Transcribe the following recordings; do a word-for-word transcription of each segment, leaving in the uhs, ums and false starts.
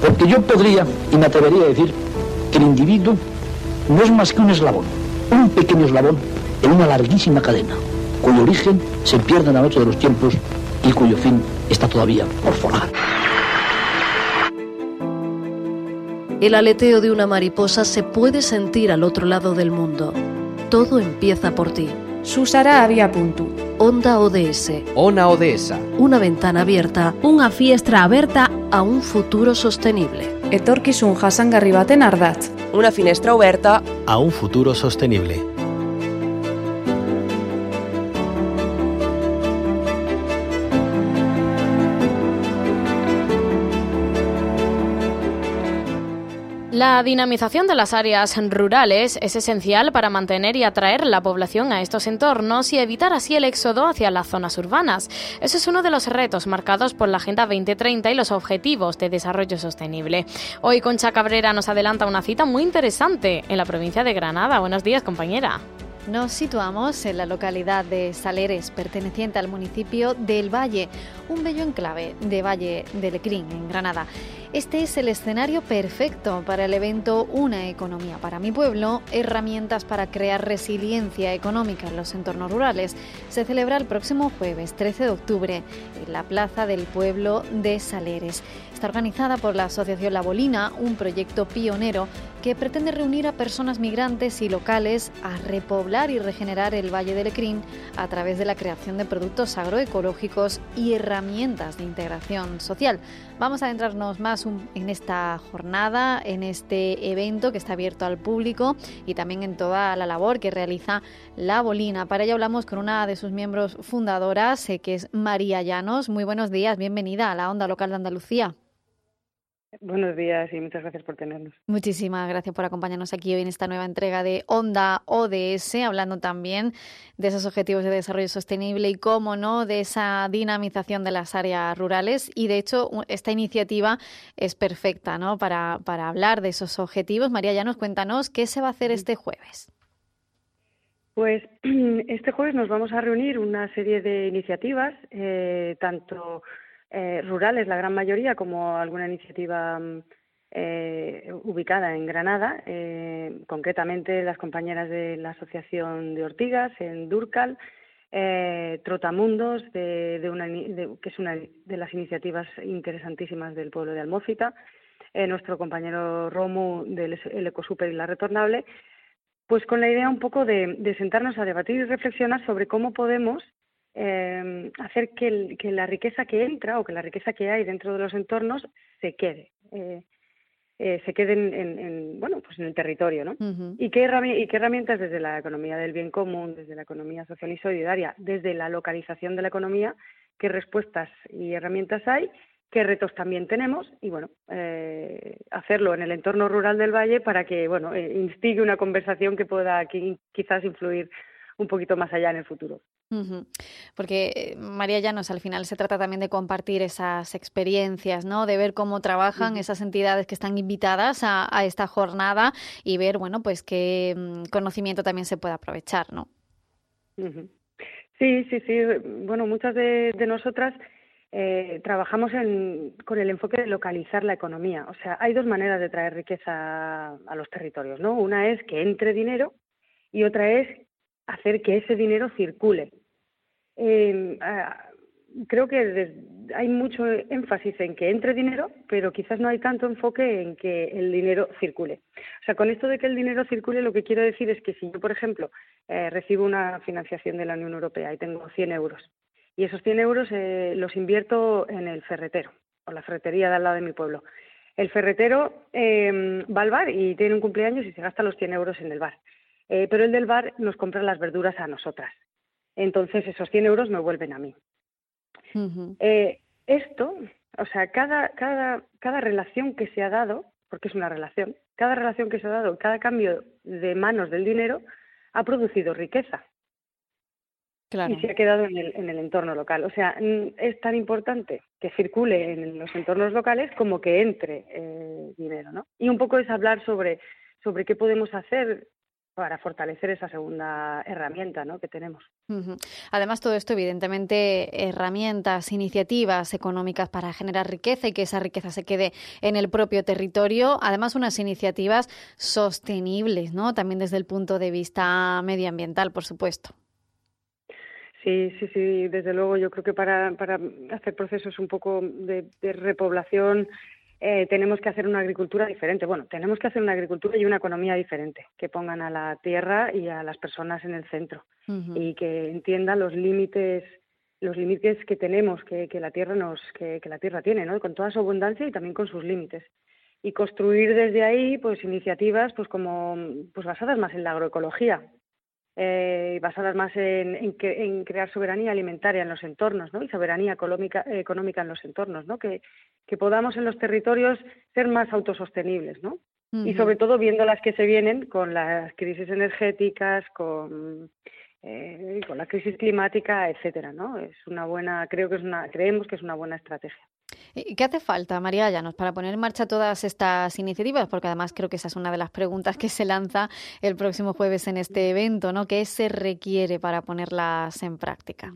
Porque yo podría, y me atrevería a decir, que el individuo no es más que un eslabón, un pequeño eslabón en una larguísima cadena, cuyo origen se pierde en la noche de los tiempos y cuyo fin está todavía por forjar. El aleteo de una mariposa se puede sentir al otro lado del mundo. Todo empieza por ti. Susara Abiapuntu. Onda O D S. Ona O D S. Una ventana abierta. Una fiestra aberta a un futuro sostenible. Etorkizun jasangarri baten ardatz. Una finestra oberta a un futuro sostenible. La dinamización de las áreas rurales es esencial para mantener y atraer la población a estos entornos y evitar así el éxodo hacia las zonas urbanas. Eso es uno de los retos marcados por la Agenda veinte treinta y los Objetivos de Desarrollo Sostenible. Hoy Concha Cabrera nos adelanta una cita muy interesante en la provincia de Granada. Buenos días, compañera. Nos situamos en la localidad de Saleres, perteneciente al municipio del Valle, un bello enclave de Valle de Lecrín, en Granada. Este es el escenario perfecto para el evento Una economía para mi pueblo, herramientas para crear resiliencia económica en los entornos rurales. Se celebra el próximo jueves trece de octubre en la Plaza del Pueblo de Saleres. Está organizada por la Asociación La Bolina, un proyecto pionero que pretende reunir a personas migrantes y locales a repoblar y regenerar el Valle de Lecrín a través de la creación de productos agroecológicos y herramientas de integración social. Vamos a adentrarnos más en esta jornada, en este evento que está abierto al público y también en toda la labor que realiza La Bolina. Para ello hablamos con una de sus miembros fundadoras, que es María Llanos. Muy buenos días, bienvenida a la Onda Local de Andalucía. Buenos días y muchas gracias por tenernos. Muchísimas gracias por acompañarnos aquí hoy en esta nueva entrega de Onda O D S, hablando también de esos objetivos de desarrollo sostenible y, cómo no, de esa dinamización de las áreas rurales. Y, de hecho, esta iniciativa es perfecta, ¿no?, para, para hablar de esos objetivos. María Llanos, cuéntanos, ¿qué se va a hacer este jueves? Pues este jueves nos vamos a reunir una serie de iniciativas, eh, tanto Eh, rurales, la gran mayoría, como alguna iniciativa eh, ubicada en Granada, eh, concretamente las compañeras de la Asociación de Ortigas en Dúrcal, eh, Trotamundos, de, de una, de, que es una de las iniciativas interesantísimas del pueblo de Almófita, eh, nuestro compañero Romu del el Ecosuper y la Retornable, pues con la idea un poco de, de sentarnos a debatir y reflexionar sobre cómo podemos Eh, hacer que, el, que la riqueza que entra o que la riqueza que hay dentro de los entornos se quede, eh, eh, se quede en, en, en, bueno, pues en el territorio, ¿no? Uh-huh. ¿Y qué, herrami- y qué herramientas desde la economía del bien común, desde la economía social y solidaria, desde la localización de la economía, qué respuestas y herramientas hay, qué retos también tenemos y, bueno, eh, hacerlo en el entorno rural del Valle para que, bueno, eh, instigue una conversación que pueda aquí, quizás influir un poquito más allá en el futuro. Uh-huh. Porque, María Llanos, al final se trata también de compartir esas experiencias, ¿no?, de ver cómo trabajan uh-huh. esas entidades que están invitadas a, a esta jornada y ver, bueno, pues qué um, conocimiento también se puede aprovechar, ¿no? Uh-huh. Sí, sí, sí. Bueno, muchas de, de nosotras eh, trabajamos en, con el enfoque de localizar la economía. O sea, hay dos maneras de traer riqueza a los territorios, ¿no? Una es que entre dinero y otra es hacer que ese dinero circule. Eh, uh, creo que des, hay mucho énfasis en que entre dinero, pero quizás no hay tanto enfoque en que el dinero circule. O sea, con esto de que el dinero circule, lo que quiero decir es que si yo, por ejemplo, eh, recibo una financiación de la Unión Europea y tengo cien euros, y esos cien euros eh, los invierto en el ferretero, o la ferretería de al lado de mi pueblo. El ferretero eh, va al bar y tiene un cumpleaños y se gasta los cien euros en el bar. Eh, pero el del bar nos compra las verduras a nosotras. Entonces esos cien euros me vuelven a mí. Uh-huh. Eh, esto, o sea, cada, cada, cada relación que se ha dado, porque es una relación, cada relación que se ha dado, cada cambio de manos del dinero ha producido riqueza. Claro. Y se ha quedado en el, en el entorno local. O sea, es tan importante que circule en los entornos locales como que entre eh, dinero, ¿no? Y un poco es hablar sobre, sobre qué podemos hacer para fortalecer esa segunda herramienta, ¿no?, que tenemos. Uh-huh. Además, todo esto, evidentemente, herramientas, iniciativas económicas para generar riqueza y que esa riqueza se quede en el propio territorio. Además, unas iniciativas sostenibles, ¿no?, también desde el punto de vista medioambiental, por supuesto. Sí, sí, sí, desde luego. Yo creo que para, para hacer procesos un poco de, de repoblación eh, tenemos que hacer una agricultura diferente. Bueno, tenemos que hacer una agricultura y una economía diferente, que pongan a la tierra y a las personas en el centro, uh-huh. y que entiendan los límites, los límites que tenemos, que, que la tierra nos, que, que la tierra tiene, ¿no?, con toda su abundancia y también con sus límites. Y construir desde ahí, pues, iniciativas, pues, como, pues, basadas más en la agroecología. Eh, basadas más en, en, que, en crear soberanía alimentaria en los entornos, ¿no?, y soberanía económica, económica en los entornos, ¿no?, que, que podamos en los territorios ser más autosostenibles, ¿no? Uh-huh. Y sobre todo viendo las que se vienen con las crisis energéticas, con, eh, con la crisis climática, etcétera, ¿no? Es una buena, creo que es una, creemos que es una buena estrategia. ¿Y qué hace falta, María Llanos, para poner en marcha todas estas iniciativas? Porque además creo que esa es una de las preguntas que se lanza el próximo jueves en este evento, ¿no? ¿Qué se requiere para ponerlas en práctica?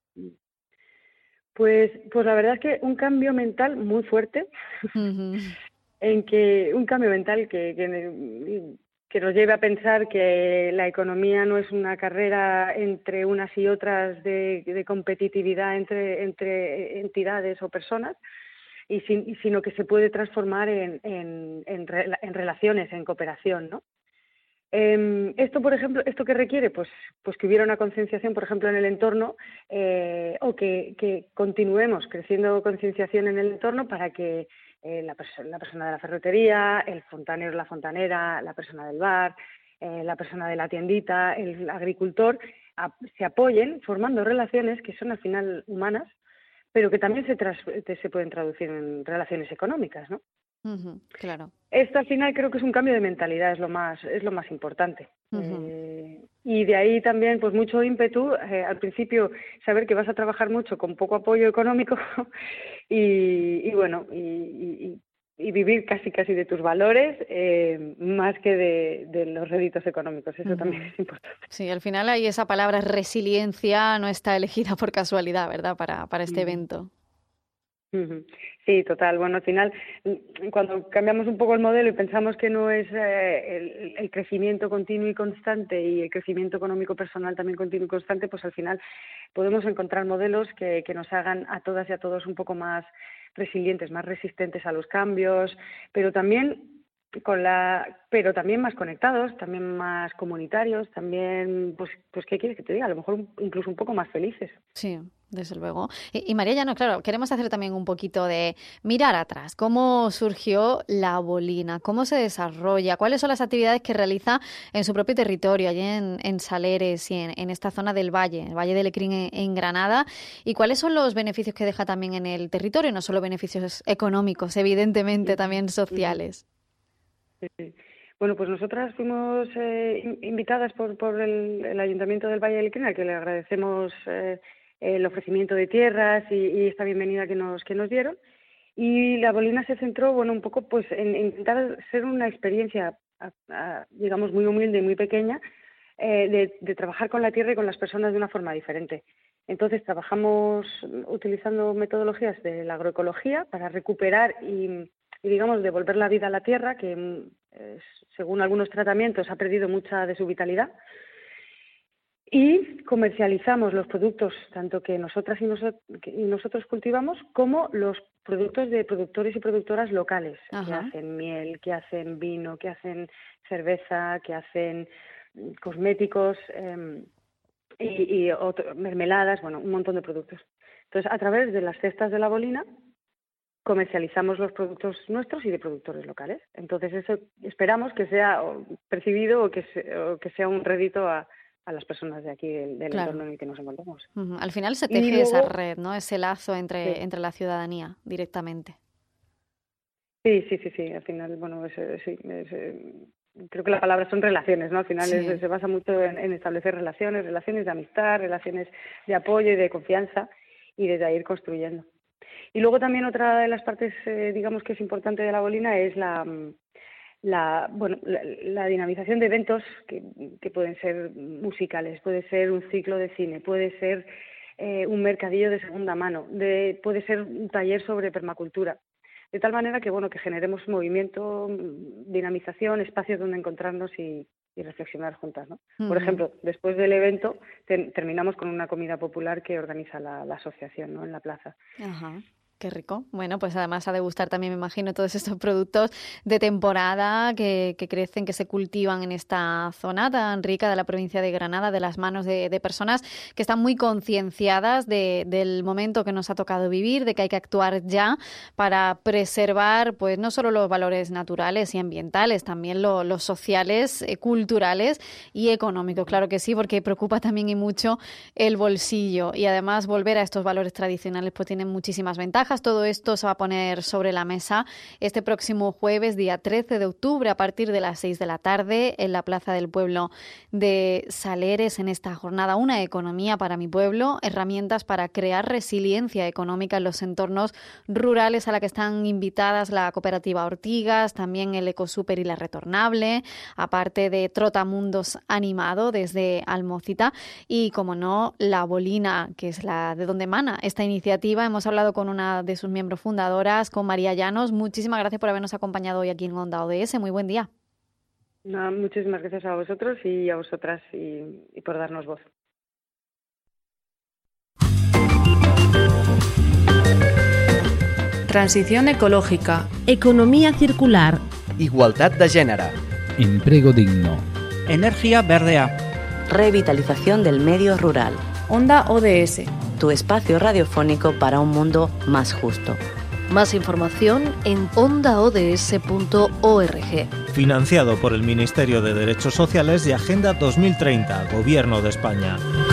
Pues, pues la verdad es que un cambio mental muy fuerte, uh-huh. en que un cambio mental que, que, que nos lleve a pensar que la economía no es una carrera entre unas y otras de, de competitividad entre, entre entidades o personas, y sin, sino que se puede transformar en, en, en, en relaciones, en cooperación, ¿no? Eh, esto, por ejemplo, ¿esto qué requiere? Pues, pues que hubiera una concienciación, por ejemplo, en el entorno, eh, o que, que continuemos creciendo concienciación en el entorno para que eh, la, perso- la persona de la ferretería, el fontanero, la fontanera, la persona del bar, eh, la persona de la tiendita, el agricultor, a, se apoyen formando relaciones que son al final humanas, pero que también se, tras, se pueden traducir en relaciones económicas, ¿no? Uh-huh, claro. Esto al final creo que es un cambio de mentalidad, es lo más, es lo más importante. Uh-huh. Eh, y de ahí también, pues mucho ímpetu, eh, al principio saber que vas a trabajar mucho con poco apoyo económico y, y bueno, y, y, y vivir casi casi de tus valores, eh, más que de, de los réditos económicos, eso uh-huh. también es importante. Sí, al final ahí esa palabra resiliencia no está elegida por casualidad, ¿verdad?, para, para este uh-huh. evento. Sí, total. Bueno, al final, cuando cambiamos un poco el modelo y pensamos que no es eh, el, el crecimiento continuo y constante y el crecimiento económico personal también continuo y constante, pues al final podemos encontrar modelos que, que nos hagan a todas y a todos un poco más resilientes, más resistentes a los cambios, pero también con la, pero también más conectados, también más comunitarios, también, pues, pues ¿qué quieres que te diga? A lo mejor un, incluso un poco más felices. Sí, desde luego. Y, y María Llanos, claro, queremos hacer también un poquito de mirar atrás. ¿Cómo surgió la bolina? ¿Cómo se desarrolla? ¿Cuáles son las actividades que realiza en su propio territorio, allí en, en Saleres y en, en esta zona del Valle, el Valle de Lecrín en, en Granada? ¿Y cuáles son los beneficios que deja también en el territorio? No solo beneficios económicos, evidentemente, también sociales. Sí. Bueno, pues nosotras fuimos eh, invitadas por, por el, el Ayuntamiento del Valle de Lecrín, al que le agradecemos eh, el ofrecimiento de tierras y, y esta bienvenida que nos que nos dieron. Y la bolina se centró, bueno, un poco pues en, en intentar ser una experiencia, a, a, digamos, muy humilde y muy pequeña, eh, de, de trabajar con la tierra y con las personas de una forma diferente. Entonces trabajamos utilizando metodologías de la agroecología para recuperar y y digamos devolver la vida a la tierra, que eh, según algunos tratamientos ha perdido mucha de su vitalidad, y comercializamos los productos tanto que nosotras y, noso- que y nosotros cultivamos como los productos de productores y productoras locales. Ajá. Que hacen miel, que hacen vino, que hacen cerveza, que hacen cosméticos eh, y, y otro, mermeladas, bueno, un montón de productos. Entonces, a través de las cestas de la bolina comercializamos los productos nuestros y de productores locales. Entonces eso esperamos que sea percibido o que, se, o que sea un rédito a, a las personas de aquí del, del claro. entorno en el que nos encontramos. Uh-huh. Al final se teje luego, esa red, ¿no? Ese lazo entre, sí. entre la ciudadanía directamente. Sí, sí, sí, sí. Al final, bueno, es, sí, es, creo que la palabra son relaciones, ¿no? Al final sí. es, se basa mucho en, en establecer relaciones, relaciones de amistad, relaciones de apoyo y de confianza, y desde ahí ir construyendo. Y luego también otra de las partes, eh, digamos, que es importante de la bolina es la, la, bueno, la, la dinamización de eventos que, que pueden ser musicales, puede ser un ciclo de cine, puede ser eh, un mercadillo de segunda mano, de, puede ser un taller sobre permacultura. De tal manera que, bueno, que generemos movimiento, dinamización, espacios donde encontrarnos y, y reflexionar juntas, ¿no? Uh-huh. Por ejemplo, después del evento te, terminamos con una comida popular que organiza la, la asociación, ¿no?, en la plaza. Ajá. Qué rico. Bueno, pues además ha de gustar también, me imagino, todos estos productos de temporada que, que crecen, que se cultivan en esta zona tan rica de la provincia de Granada, de las manos de, de personas que están muy concienciadas de, del momento que nos ha tocado vivir, de que hay que actuar ya para preservar, pues no solo los valores naturales y ambientales, también lo, los sociales, eh, culturales y económicos. Claro que sí, porque preocupa también y mucho el bolsillo, y además volver a estos valores tradicionales pues tienen muchísimas ventajas. Todo esto se va a poner sobre la mesa este próximo jueves, día trece de octubre, a partir de las seis de la tarde, en la Plaza del Pueblo de Saleres, en esta jornada Una economía para mi pueblo, herramientas para crear resiliencia económica en los entornos rurales, a la que están invitadas la cooperativa Ortigas, también el Ecosúper y la Retornable, aparte de Trotamundos animado desde Almócita y, como no, La Bolina, que es la de donde emana esta iniciativa. Hemos hablado con una de sus miembros fundadoras, con María Llanos. Muchísimas gracias por habernos acompañado hoy aquí en Onda O D S. Muy buen día. No, muchísimas gracias a vosotros y a vosotras y, y por darnos voz. Transición ecológica. Economía circular. Igualdad de género. Empleo digno. Energía verdea. Revitalización del medio rural. Onda O D S. Tu espacio radiofónico para un mundo más justo. Más información en onda o d s punto org. Financiado por el Ministerio de Derechos Sociales y Agenda dos mil treinta, Gobierno de España.